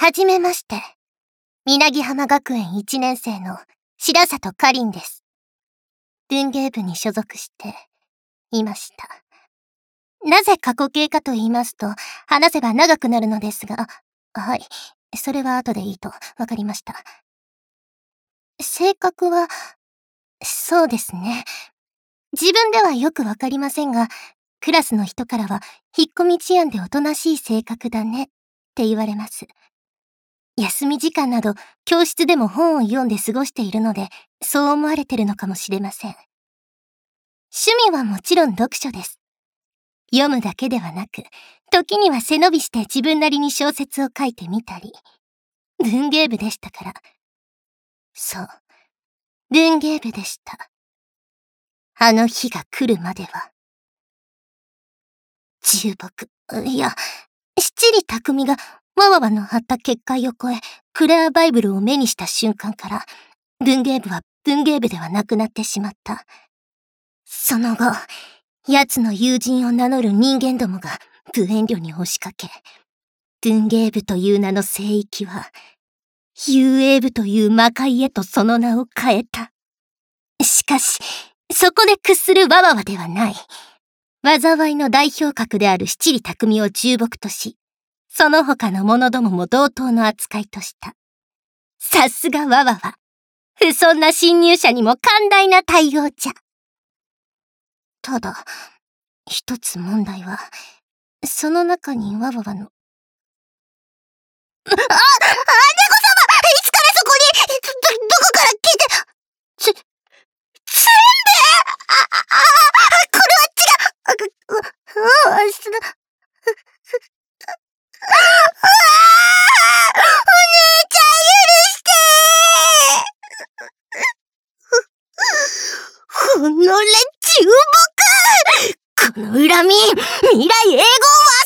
はじめまして。稲浜学園1年生の白里かりんです。文芸部に所属していました。なぜ過去形かと言いますと、話せば長くなるのですが、はい、それは後でいいとわかりました。性格は、そうですね。自分ではよくわかりませんが、クラスの人からは引っ込み思案でおとなしい性格だねって言われます。休み時間など教室でも本を読んで過ごしているので、そう思われてるのかもしれません。趣味はもちろん読書です。読むだけではなく、時には背伸びして自分なりに小説を書いてみたり。文芸部でしたから。そう、文芸部でした。あの日が来るまでは。重木、いや、七里匠がわわわの張った結界を越え、クレアバイブルを目にした瞬間から、文芸部は文芸部ではなくなってしまった。その後、奴の友人を名乗る人間どもが無遠慮に押しかけ、文芸部という名の聖域は、遊泳部という魔界へとその名を変えた。しかし、そこで屈するわわわではない。災いの代表格である七里匠を重木とし、その他の者どもも同等の扱いとした。さすがわわわ。不遜な侵入者にも寛大な対応じゃ。ただ、一つ問題は、その中にわわわの。姉子様、いつからそこに、どこから来て、せんべい、これは違う。お姉ちゃん許して。この連中この恨み、未来永劫は